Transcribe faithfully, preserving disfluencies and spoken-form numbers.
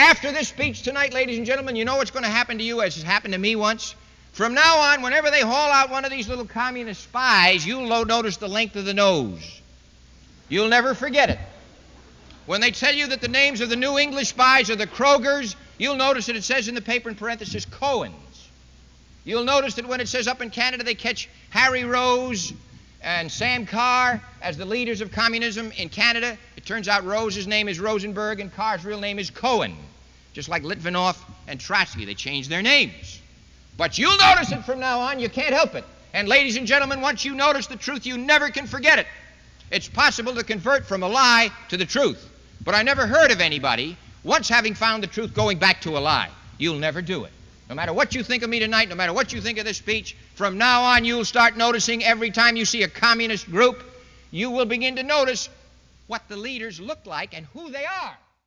After this speech tonight, ladies and gentlemen, you know what's going to happen to you as has happened to me once? From now on, whenever they haul out one of these little communist spies, you'll notice the length of the nose. You'll never forget it. When they tell you that the names of the New English spies are the Krogers, you'll notice that it says in the paper in parenthesis, Cohens. You'll notice that when it says up in Canada they catch Harry Rose and Sam Carr as the leaders of communism in Canada, it turns out Rose's name is Rosenberg and Carr's real name is Cohen. Just like Litvinov and Trotsky, they changed their names. But you'll notice it from now on, you can't help it. And ladies and gentlemen, once you notice the truth, you never can forget it. It's possible to convert from a lie to the truth. But I never heard of anybody, once having found the truth, going back to a lie. You'll never do it. No matter what you think of me tonight, no matter what you think of this speech, from now on you'll start noticing every time you see a communist group, you will begin to notice what the leaders look like and who they are.